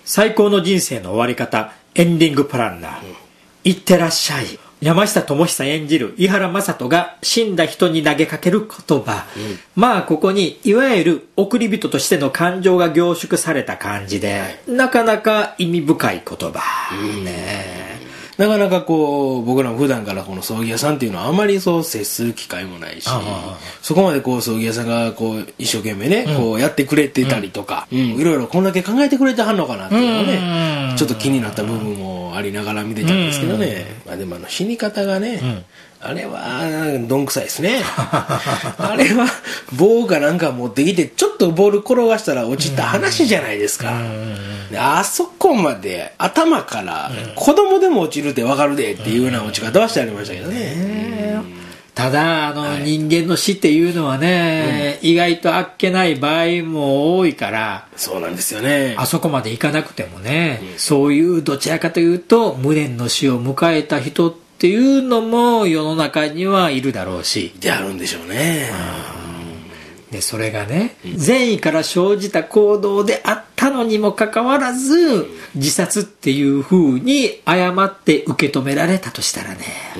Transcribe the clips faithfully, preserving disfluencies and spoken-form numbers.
最高の人生の終わり方エンディングプランナー、うん、いってらっしゃい。山下智久演じる井原正人が死んだ人に投げかける言葉、うん、まあここにいわゆる送り人としての感情が凝縮された感じで、はい、なかなか意味深い言葉、うん、ね。 なかなかこう僕らも普段からこの葬儀屋さんっていうのはあまりそう接する機会もないし、そこまでこう葬儀屋さんがこう一生懸命ね、うん、こうやってくれてたりとか、うん、いろいろこんだけ考えてくれてはんのかなっていうのをね、うん、ちょっと気になった部分もありながら見てたんですけどね、うん、まあでもあの死に方がね、うん、あれはどんくさいですねあれは棒かなんか持ってきてちょっとボール転がしたら落ちた話じゃないですか、であそこまで頭から子供でも落ちるって分かるでっていうような落ち方はしてありましたけどね、 ただあの、はい、人間の死っていうのはね、うん、意外とあっけない場合も多いから、 そうなんですよね、 あそこまでいかなくてもね、うん、そういうどちらかというと無念の死を迎えた人っていうのも世の中にはいるだろうし、 であるんでしょうね、 うん、でそれがね、うん、善意から生じた行動であったのにもかかわらず、うん、自殺っていう風に誤って受け止められたとしたらね、うん、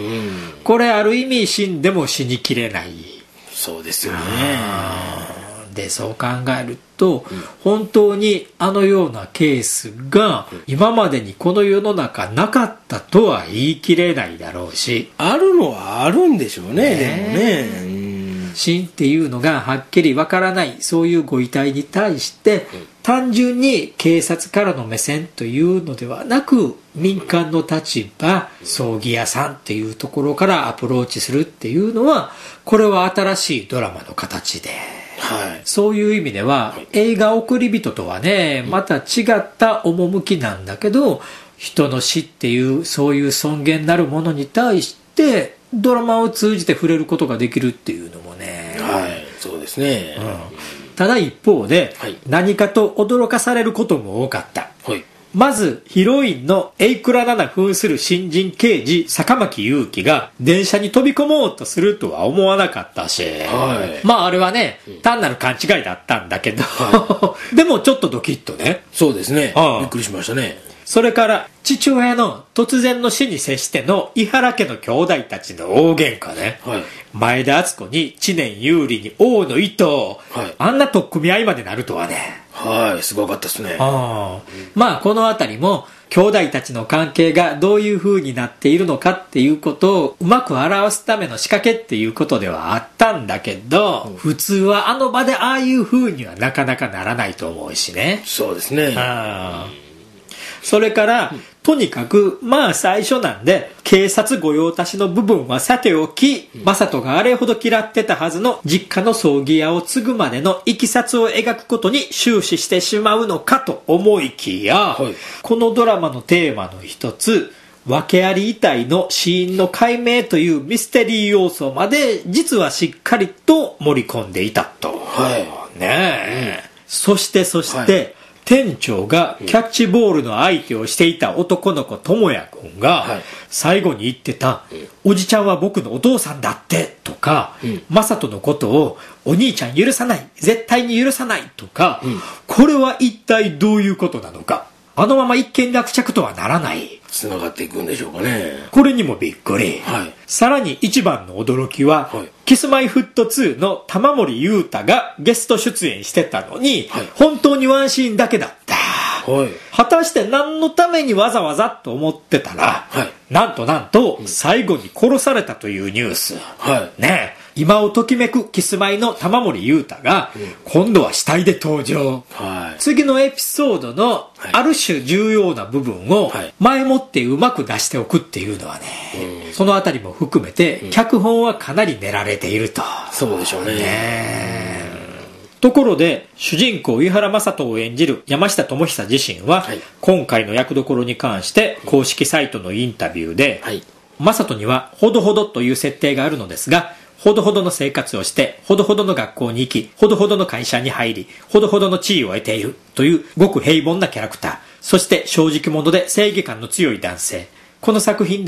これある意味死んでも死にきれない。 そうですよね。 でそう考えると、うん、本当にあのようなケースが今までにこの世の中なかったとは言い切れないだろうし、 あるのはあるんでしょうね、ね、でもね、 うん、死んっていうのがはっきりわからないそういうご遺体に対して、うん、単純に警察からの目線というのではなく、民間の立場、葬儀屋さんっていうところからアプローチするっていうのは、これは新しいドラマの形で、はい、そういう意味では、はい、映画送り人とはね、また違った趣なんだけど、人の死っていうそういう尊厳なるものに対してドラマを通じて触れることができるっていうのもね、 はい、そうですね、 うん、ただ一方で、はい、何かと驚かされることも多かった、はい、まずヒロインの榮倉奈々扮する新人刑事坂巻勇気が電車に飛び込もうとするとは思わなかったし、はい、まああれはね、うん、単なる勘違いだったんだけど、はい、でもちょっとドキッとね。 そうですね、ああ、びっくりしましたね。 それから父親の突然の死に接しての井原家の兄弟たちの大喧嘩ね、はい、前田敦子に知念有利に王の意図、はい、あんな取っ組み合いまでなるとはね、 はい、すごかったですね。 あ、うん、まあこのあたりも兄弟たちの関係がどういう風になっているのかっていうことをうまく表すための仕掛けっていうことではあったんだけど、うん、普通はあの場でああいう風にはなかなかならないと思うしね。 そうですね。 あ、それから、うん、とにかくまあ最初なんで警察御用達の部分はさておき、うん、正人があれほど嫌ってたはずの実家の葬儀屋を継ぐまでのいきさつを描くことに終始してしまうのかと思いきや、はい、このドラマのテーマの一つ、訳あり遺体の死因の解明というミステリー要素まで実はしっかりと盛り込んでいたと、はい、ねえ、うん、そしてそして、はい、店長がキャッチボールの相手をしていた男の子智也くんが最後に言ってた、おじちゃんは僕のお父さんだってとか、正人のことをお兄ちゃん許さない、絶対に許さないとか、これは一体どういうことなのか、あのまま一件落着とはならない、 つながっていくんでしょうかね。 これにもびっくり、はい、さらに一番の驚きは、はい、キスマイフットツーの玉森裕太がゲスト出演してたのに、はい、本当にワンシーンだけだった、はい、果たして何のためにわざわざと思ってたら、はい、なんとなんと、うん、最後に殺されたというニュース、はい、ねえ、今をときめくキスマイの玉森裕太が、うん、今度は死体で登場、はい、次のエピソードのある種重要な部分を前もってうまく出しておくっていうのはね、うん、そのあたりも含めて、うん、脚本はかなり練られていると。 そうでしょうね。 ね、ところで主人公井原正人を演じる山下智久自身は、はい、今回の役どころに関して公式サイトのインタビューで、はい、正人にはほどほどという設定があるのですが、ほどほどの生活をして、ほどほどの学校に行き、ほどほどの会社に入り、ほどほどの地位を得ているというごく平凡なキャラクター。そして正直者で正義感の強い男性。この作品では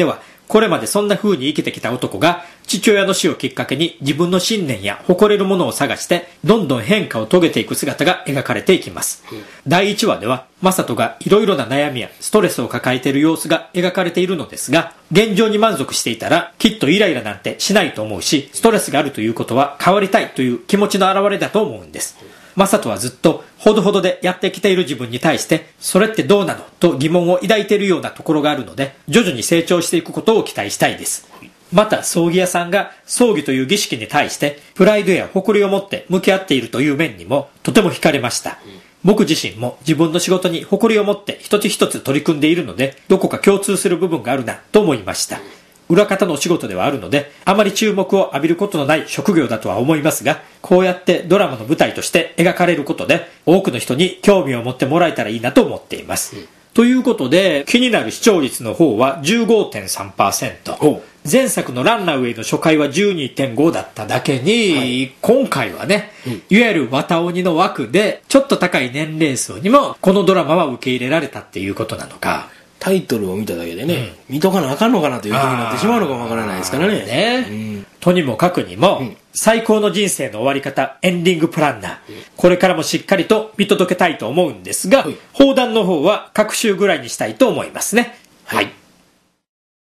これまでそんな風に生きてきた男が父親の死をきっかけに自分の信念や誇れるものを探してどんどん変化を遂げていく姿が描かれていきます。うん、だいいちわではマサトがいろいろな悩みやストレスを抱えている様子が描かれているのですが、現状に満足していたらきっとイライラなんてしないと思うし、ストレスがあるということは変わりたいという気持ちの表れだと思うんです。マサトはずっとほどほどでやってきている自分に対してそれってどうなのと疑問を抱いているようなところがあるので、徐々に成長していくことを期待したいです。また葬儀屋さんが葬儀という儀式に対してプライドや誇りを持って向き合っているという面にもとても惹かれました。僕自身も自分の仕事に誇りを持って一つ一つ取り組んでいるので、どこか共通する部分があるなと思いました。裏方のお仕事ではあるのであまり注目を浴びることのない職業だとは思いますが、こうやってドラマの舞台として描かれることで多くの人に興味を持ってもらえたらいいなと思っています。うん、ということで気になる視聴率の方は じゅうごてんさんパーセント、 前作のランナーウェイの初回は じゅうにてんご だっただけに、はい、今回はね、うん、いわゆる綿鬼の枠でちょっと高い年齢層にもこのドラマは受け入れられたっていうことなのか、 タイトルを見ただけでね、うん、見とかなあかんのかなという気になってしまうのかもわからないですからね。 ね、うん、とにもかくにも、うん、最高の人生の終わり方エンディングプランナー、うん、これからもしっかりと見届けたいと思うんですが、うん、放談の方は各週ぐらいにしたいと思いますね。はい。